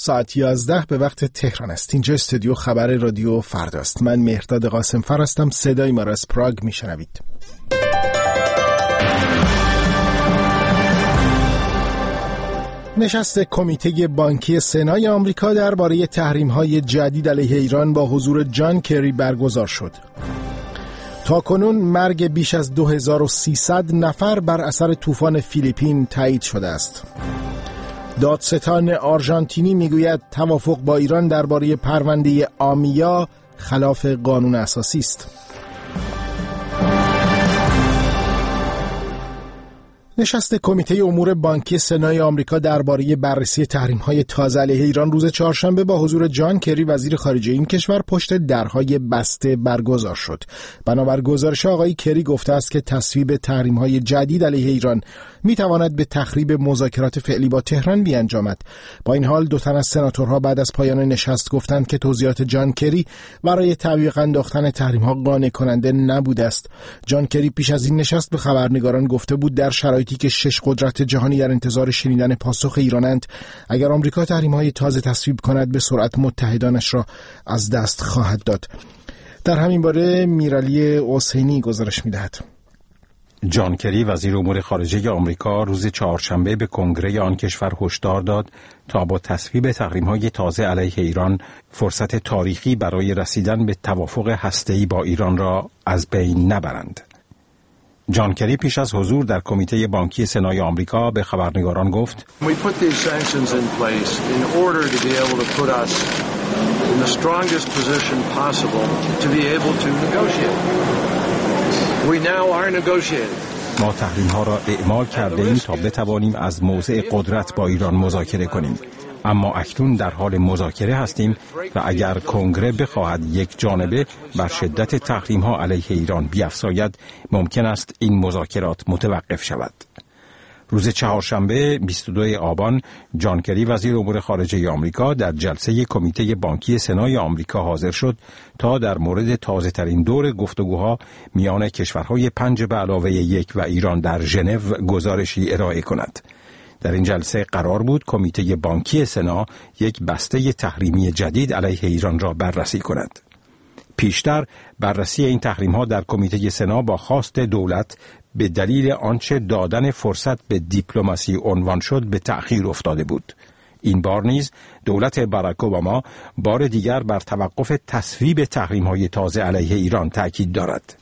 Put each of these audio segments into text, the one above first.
ساعت 11 به وقت تهران است. اینجا استودیو خبر رادیو فردا است. من مهرداد قاسمفر هستم. صدای ما را از پراگ میشنوید. نشست کمیته بانکی سنای آمریکا درباره تحریم‌های جدید علیه ایران با حضور جان کری برگزار شد. تاکنون مرگ بیش از 2300 نفر بر اثر طوفان فیلیپین تایید شده است. دادستان آرژانتینی میگوید توافق با ایران درباره پرونده آمیا خلاف قانون اساسی است. نشست کمیته امور بانکی سنای آمریکا درباره بررسی تحریم‌های تازه علیه ایران روز چهارشنبه با حضور جان کری وزیر خارجه این کشور پشت درهای بسته برگزار شد. بنابر گزارش آقای کری گفته است که تصویب تحریم‌های جدید علیه ایران می‌تواند به تخریب مذاکرات فعلی با تهران بیانجامد. با این حال دو تن از سناتورها بعد از پایان نشست گفتند که توضیحات جان کری برای تعویق انداختن تحریم‌ها قانع کننده نبوده است. جان کری پیش از این نشست به خبرنگاران گفته بود در شرایطی که 6 قدرت جهانی در انتظار شنیدن پاسخ ایرانند، اگر آمریکا تحریم‌های تازه تصویب کند به سرعت متحدانش را از دست خواهد داد. در همین باره میرعلی حسینی گزارش می‌دهد. جان کری وزیر امور خارجه آمریکا روز چهارشنبه به کنگره آن کشور هشدار داد تا با تصویب تحریم‌های تازه علیه ایران فرصت تاریخی برای رسیدن به توافق هسته‌ای با ایران را از بین نبرند. جان کری پیش از حضور در کمیته بانکی سنای آمریکا به خبرنگاران گفت: We put these sanctions in place in order to be able to put us in the strongest position possible to be able to negotiate. We now are negotiating. ما تحریم‌ها را اعمال کرده ایم تا بتوانیم از موضع قدرت با ایران مذاکره کنیم. اما اکنون در حال مذاکره هستیم و اگر کنگره بخواهد یک جانبه بر شدت تحریم‌ها علیه ایران بیفزاید، ممکن است این مذاکرات متوقف شود. روز چهارشنبه 22 آبان جان کری وزیر امور خارجه آمریکا در جلسه کمیته بانکی سنای آمریکا حاضر شد تا در مورد تازه‌ترین دور گفتگوها میان کشورهای 5 به علاوه 1 و ایران در ژنو گزارشی ارائه کند. در این جلسه قرار بود کمیته بانکی سنا یک بسته تحریمی جدید علیه ایران را بررسی کند. پیشتر بررسی این تحریم‌ها در کمیته سنا با خواست دولت به دلیل آنچه دادن فرصت به دیپلماسی عنوان شد به تأخیر افتاده بود. این بار نیز دولت باراک اوباما بار دیگر بر توقف تصویب تحریم‌های تازه علیه ایران تأکید دارد.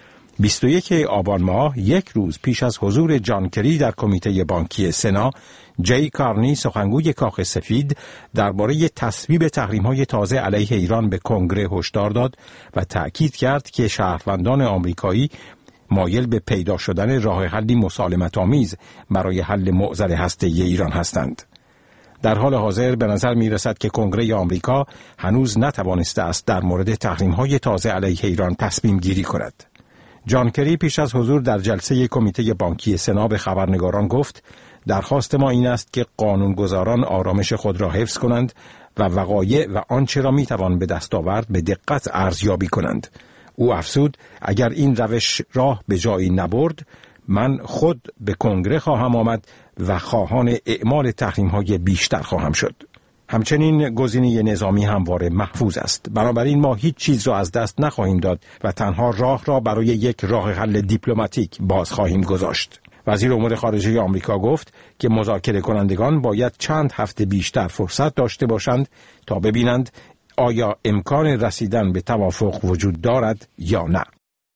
21 آبان ماه، یک روز پیش از حضور جان کری در کمیته بانکی سنا، جی کارنی سخنگوی کاخ سفید درباره تصویب تحریم‌های تازه علیه ایران به کنگره هشدار داد و تأکید کرد که شهروندان آمریکایی مایل به پیدا شدن راه حلی مسالمت‌آمیز برای حل معضل هسته‌ای ایران هستند. در حال حاضر به نظر می رسد که کنگره آمریکا هنوز نتوانسته است در مورد تحریم‌های تازه علیه ایران تصمیم گیری کند. جان کری پیش از حضور در جلسه کمیته بانکی سنا به خبرنگاران گفت: درخواست ما این است که قانونگذاران آرامش خود را حفظ کنند و وقایع و آنچه را می توان به دست آورد به دقت ارزیابی کنند. او افزود: اگر این روش راه به جایی نبرد، من خود به کنگره خواهم آمد و خواهان اعمال تحریم‌های بیشتر خواهم شد. همچنین گزینه نظامی همواره محفوظ است. بنابراین ما هیچ چیز را از دست نخواهیم داد و تنها راه را برای یک راه حل دیپلماتیک باز خواهیم گذاشت. وزیر امور خارجه آمریکا گفت که مذاکره کنندگان باید چند هفته بیشتر فرصت داشته باشند تا ببینند آیا امکان رسیدن به توافق وجود دارد یا نه.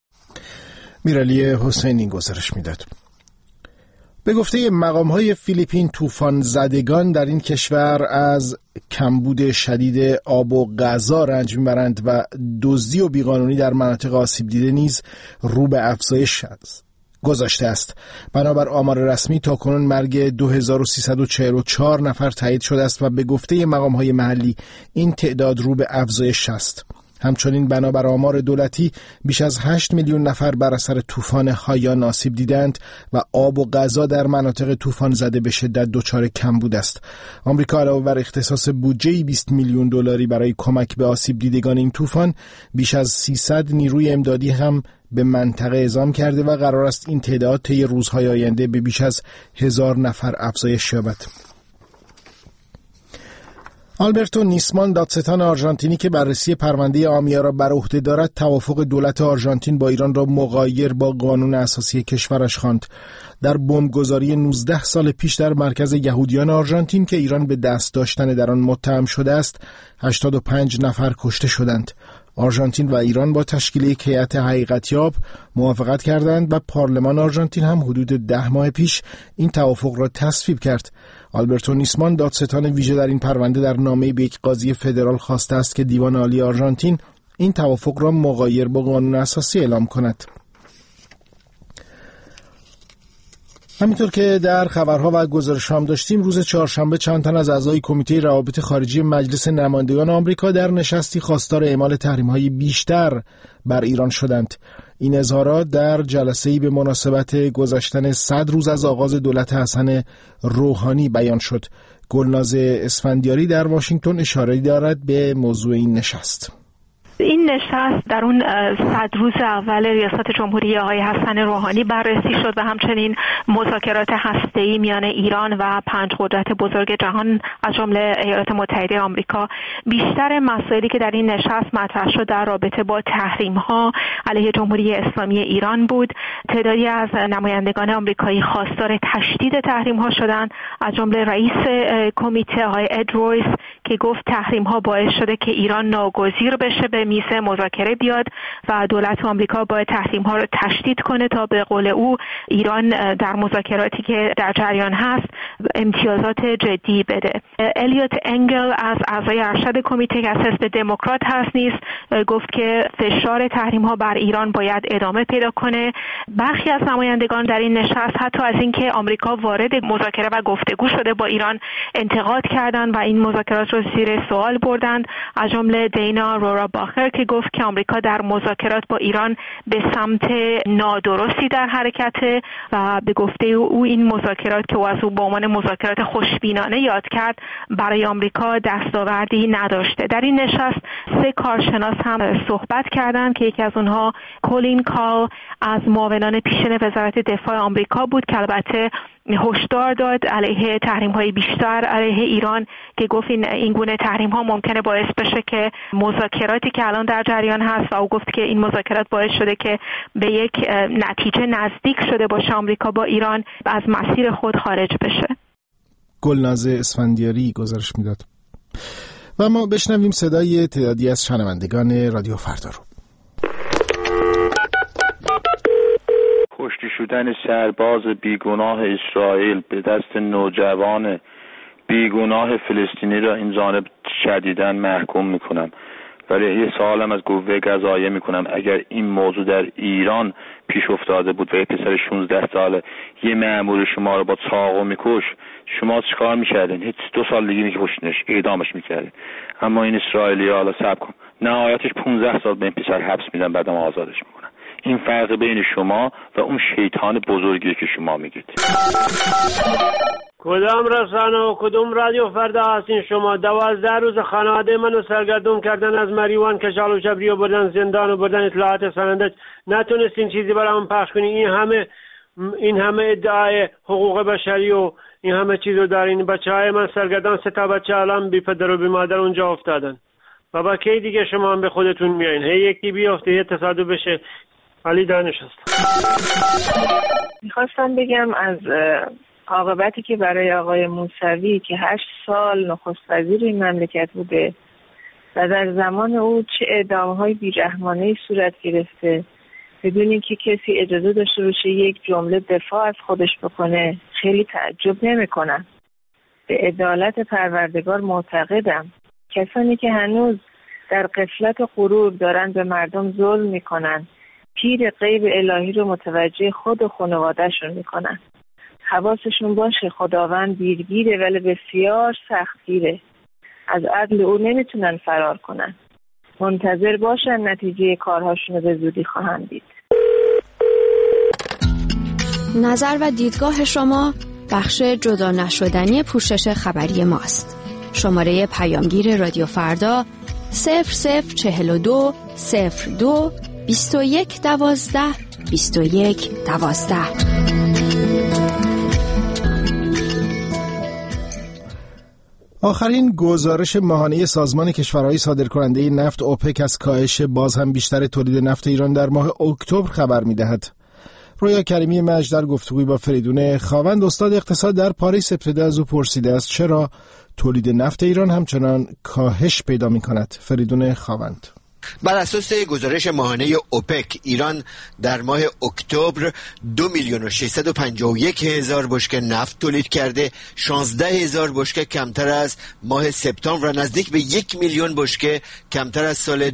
میرعلی حسینی گزارش میداد. به گفته مقام‌های فیلیپین، طوفان زدگان در این کشور از کمبود شدید آب و غذا رنج میبرند و دزدی و بیقانونی در مناطق آسیب دیده نیز رو به افزایش گذاشته است. بنابر آمار رسمی تاکنون مرگ 2344 نفر تایید شده است و به گفته مقام‌های محلی این تعداد رو به افزایش است. همچنین بنابر آمار دولتی بیش از 8 میلیون نفر بر اثر طوفان هایان آسیب دیدند و آب و غذا در مناطق طوفان زده به شدت دچار کمبود است. آمریکا علاوه بر اختصاص بودجه 20 میلیون دلاری برای کمک به آسیب دیدگان این طوفان، بیش از 300 نیروی امدادی هم به منطقه اعزام کرده و قرار است این تعداد طی روزهای آینده به بیش از 1000 نفر افزایش یابد. آلبرتو نیسمان، دادستان آرژانتینی که بررسی پرونده آمیا را بر عهده دارد، توافق دولت آرژانتین با ایران را مغایر با قانون اساسی کشورش خواند. در بمبگذاری 19 سال پیش در مرکز یهودیان آرژانتین که ایران به دست داشتن در آن متهم شده است، 85 نفر کشته شدند. آرژانتین و ایران با تشکیل یک هیئت حقیقتیاب موافقت کردند و پارلمان آرژانتین هم حدود 10 ماه پیش این توافق را تصویب کرد. آلبرتو نیسمان، دادستان ویژه در این پرونده، در نامه‌ای به یک قاضی فدرال خواسته است که دیوان عالی آرژانتین این توافق را مغایر با قانون اساسی اعلام کند. همینطور که در خبرها و گزارش هم داشتیم، روز چهارشنبه چند تن از اعضای کمیته روابط خارجی مجلس نمایندگان آمریکا در نشستی خواستار اعمال تحریم‌های بیشتر بر ایران شدند. این اظهارات در جلسه‌ای به مناسبت گذشتن 100 روز از آغاز دولت حسن روحانی بیان شد. گلناز اسفندیاری در واشنگتن اشاره دارد به موضوع این نشست. این نشست در اون 100 روز اول ریاست جمهوری آقای حسن روحانی بررسی شد و همچنین مذاکرات هسته‌ای میان ایران و 5 قدرت بزرگ جهان از جمله ایالات متحده آمریکا. بیشتر مسائلی که در این نشست مطرح شد در رابطه با تحریم‌ها علیه جمهوری اسلامی ایران بود. تعدادی از نمایندگان آمریکایی خواستار تشدید تحریم‌ها شدند، از جمله رئیس کمیته آقای اد رویس که گفت تحریم‌ها باعث شده که ایران ناگزیر بشه به میز مذاکره بیاد و دولت آمریکا باید تحریم‌ها رو تشدید کنه تا به قول او ایران در مذاکراتی که در جریان هست امتیازات جدی بده. الیوت انگل از اعضای ارشد کمیته که از حزب دموکرات هست نیز گفت که فشار تحریم‌ها بر ایران باید ادامه پیدا کنه. برخی از نمایندگان در این نشست حتی از اینکه آمریکا وارد مذاکره و گفتگو شده با ایران انتقاد کردند و این مذاکرات رو زیر سوال بردند، از جمله دینا رورا باخر که گفت که آمریکا در مذاکرات با ایران به سمت نادرستی در حرکته و به گفته او این مذاکرات که او از او به عنوان مذاکرات خوشبینانه یاد کرد برای آمریکا دستاوردی نداشته. در این نشست 3 کارشناس هم صحبت کردند که یکی از اونها کولین کال از معاونان پیشین وزارت دفاع آمریکا بود که البته هشدار داد علیه تحریم‌های بیشتر علیه ایران که گفت این گونه تحریم‌ها ممکنه باعث بشه که مذاکراتی که الان در جریان هست و او گفت که این مذاکرات باعث شده که به یک نتیجه نزدیک شده باشه آمریکا با ایران و از مسیر خود خارج بشه. گلناز اسفندیاری گزارش میداد. و ما بشنویم صدای تعدادی از شنوندگان رادیو فردا رو. کشته شدن سرباز بیگناه اسرائیل به دست نوجوان بیگناه فلسطینی را این جانب شدیداً محکوم میکنم، ولی یه سوالم از قوه قضاییه میکنم. اگر این موضوع در ایران پیش افتاده بود و یه پسر 16 ساله یه مأمور شما رو با چاقو میکش، شما چیکار میکردین؟ هیچ 2 سال دیگه میکشنش، اعدامش میکردین. اما این اسرائیلی ها، حالا صبر کن، نهایتش 15 سال به این پسر حبس میدن، بعدم آزادش میکنن. این فرق بین شما و اون شیطان بزرگیه که شما میگید. کدام رسانه و کدوم رادیو فردا هستین شما؟ 12 روز خانواده منو سرگردون کردن، از مریوان کشال و شبری و بردن زندان و بردن اطلاعات سنندج، نتونستین چیزی برام پخش کنین. این همه ادعای حقوق بشری و این همه چیزو دارین. بچهای من سرگردان، 3 تا بچه الان بی پدر و بی مادر اونجا افتادن. بابا کی دیگه شما هم به خودتون میایین؟ هی یکی بیافته یه تصادف بشه. علی دانش هست. میخواستم بگم از عاقبتی که برای آقای موسوی که 8 سال نخست وزیر این مملکت بوده و در زمان او چه اعدام‌های بی‌رحمانه‌ای صورت گرفته بدون اینکه کسی اجازه داشته باشه یک جمله دفاع از خودش بکنه، خیلی تعجب نمی‌کنم. به عدالت پروردگار معتقدم. کسانی که هنوز در غفلت و غرور دارن به مردم ظلم میکنن، پیر غیب الهی رو متوجه خود و خانواده‌شون میکنن. حواسشون باشه خداوند بیرگیره ولی بسیار سختگیره. از عدل او نمیتونن فرار کنن. منتظر باشن نتیجه کارهاشون رو به زودی خواهند دید. نظر و دیدگاه شما بخش جدا نشدنی پوشش خبری ماست. شماره پیامگیر رادیو فردا 0042 02 21 12 21 12. آخرین گزارش ماهانه سازمان کشورهای صادرکننده نفت اوپک از کاهش باز هم بیشتر تولید نفت ایران در ماه اکتبر خبر می‌دهد. رویا کریمی مجد در گفتگوی با فریدون خاوند استاد اقتصاد در پاریس ابتدا از او پرسیده است چرا تولید نفت ایران همچنان کاهش پیدا می‌کند. فریدون خاوند: بر اساس گزارش ماهانه اوپک، ایران در ماه اکتبر 2,651,000 بشکه نفت تولید کرده، 16,000 بشکه کمتر از ماه سپتامبر و نزدیک به 1,000,000 بشکه کمتر از سال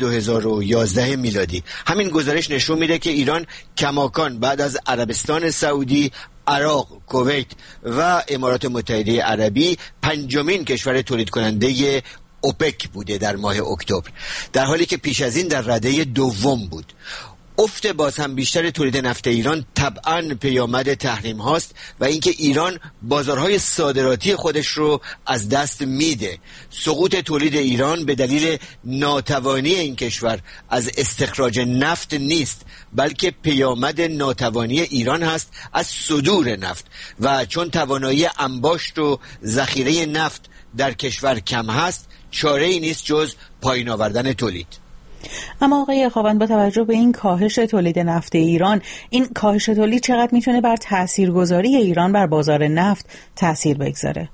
2011 میلادی. همین گزارش نشون میده که ایران کماکان بعد از عربستان سعودی، عراق، کویت و امارات متحده عربی پنجمین کشور تولید کننده اوپک بوده در ماه اکتبر، در حالی که پیش از این در رده دوم بود. افت باز هم بیشتر تولید نفت ایران طبعاً پیامد تحریم هاست و اینکه ایران بازارهای صادراتی خودش رو از دست میده. سقوط تولید ایران به دلیل ناتوانی این کشور از استخراج نفت نیست، بلکه پیامد ناتوانی ایران هست از صدور نفت و چون توانایی انباشت و ذخیره نفت در کشور کم هست، چاره ای نیست جز پایین آوردن تولید. اما آقای خاوند، با توجه به این کاهش تولید نفت ایران، این کاهش تولید چقدر میتونه بر تاثیرگذاری ایران بر بازار نفت تاثیر بگذاره؟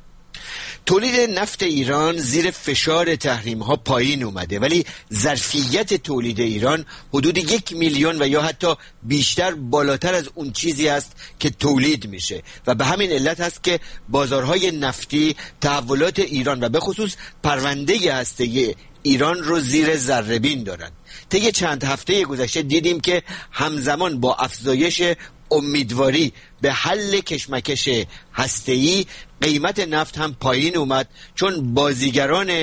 تولید نفت ایران زیر فشار تحریم ها پایین اومده، ولی ظرفیت تولید ایران حدود 1,000,000 و یا حتی بیشتر بالاتر از اون چیزی است که تولید میشه و به همین علت هست که بازارهای نفتی تحولات ایران و به خصوص پرونده هسته‌ای ایران رو زیر ذره‌بین دارن. طی چند هفته گذشته دیدیم که همزمان با افزایش امیدواری به حل کشمکش هسته‌ای، قیمت نفت هم پایین اومد، چون بازیگران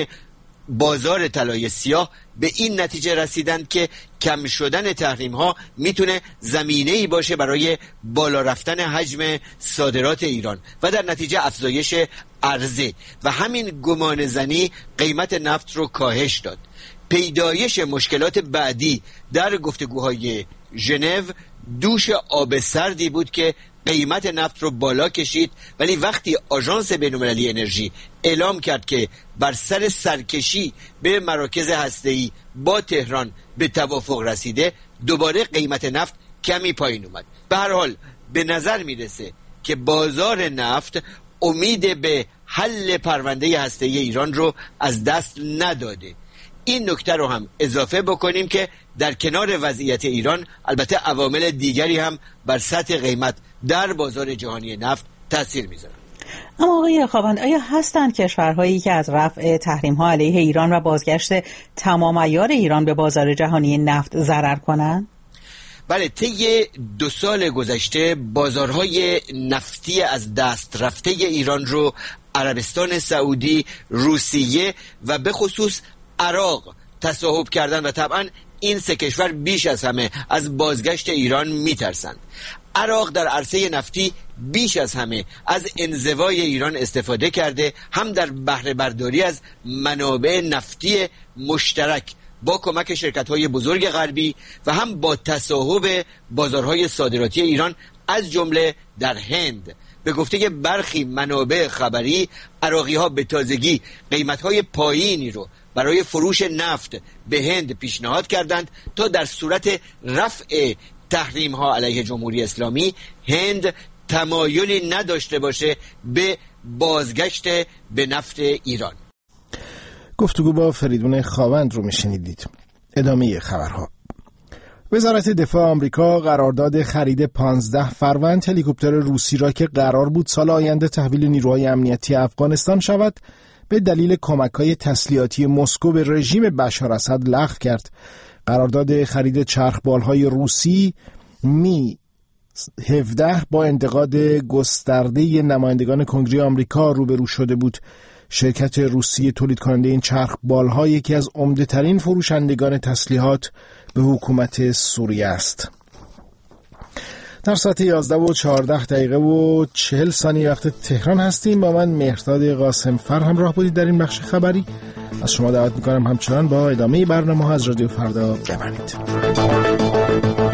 بازار طلای سیاه به این نتیجه رسیدند که کم شدن تحریم ها میتونه زمینه‌ای باشه برای بالا رفتن حجم صادرات ایران و در نتیجه افزایش عرضه و همین گمان زنی قیمت نفت رو کاهش داد. پیدایش مشکلات بعدی در گفتگوهای ژنو دوش آب سردی بود که قیمت نفت رو بالا کشید، ولی وقتی آژانس بین‌المللی انرژی اعلام کرد که بر سر سرکشی به مراکز هسته‌ای با تهران به توافق رسیده، دوباره قیمت نفت کمی پایین اومد. به هر حال به نظر میرسه که بازار نفت امید به حل پرونده هسته‌ای ایران رو از دست نداده. این نکته رو هم اضافه بکنیم که در کنار وضعیت ایران البته عوامل دیگری هم بر سطح قیمت در بازار جهانی نفت تاثیر میذارن. اما آقای خاوند، آیا هستند کشورهایی که از رفع تحریم‌ها علیه ایران و بازگشت تمام عیار ایران به بازار جهانی نفت ضرر کنند؟ بله، طی 2 سال گذشته بازارهای نفتی از دست رفته ایران رو عربستان سعودی، روسیه و به خصوص عراق تصاحب کردن و طبعا این 3 کشور بیش از همه از بازگشت ایران میترسند. عراق در عرصه نفتی بیش از همه از انزوای ایران استفاده کرده، هم در بهره برداری از منابع نفتی مشترک با کمک شرکت‌های بزرگ غربی و هم با تصاحب بازارهای صادراتی ایران از جمله در هند. به گفته برخی منابع خبری، عراقی‌ها به تازگی قیمت‌های پایینی رو برای فروش نفت به هند پیشنهاد کردند تا در صورت رفع تحریم ها علیه جمهوری اسلامی هند تمایلی نداشته باشه به بازگشت به نفت ایران. گفتگو با فریدون خاوند رو میشنیدید. ادامه خبرها. وزارت دفاع آمریکا قرارداد خرید 15 فروند هلیکوپتر روسی را که قرار بود سال آینده تحویل نیروهای امنیتی افغانستان شود، به دلیل کمک‌های تسلیحاتی مسکو به رژیم بشار اسد لغو کرد. قرارداد خرید چرخبال‌های روسی می 17 با انتقاد گسترده نمایندگان کنگره آمریکا روبرو شده بود. شرکت روسی تولید کننده این چرخبال‌ها یکی از عمده‌ترین فروشندگان تسلیحات به حکومت سوریه است. در ساعت 11:14:40 وقت تهران هستیم. با من مهرداد قاسمفر همراه بودید در این بخش خبری. از شما دعوت می‌کنم همچنان با ادامه برنامه از رادیو فردا بمانید.